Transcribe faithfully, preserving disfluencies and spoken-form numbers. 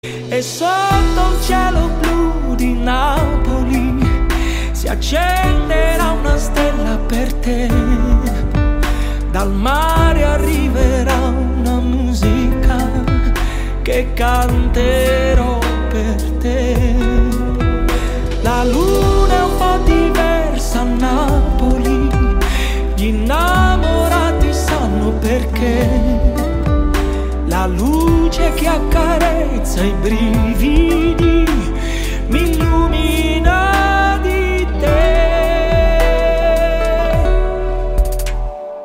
E sotto il cielo blu di Napoli si accenderà una stella per te. Dal mare arriverà una musica che canterò per te. La luna è un po' diversa a Napoli, gli innamorati sanno perché. La luce che accarezza i brividi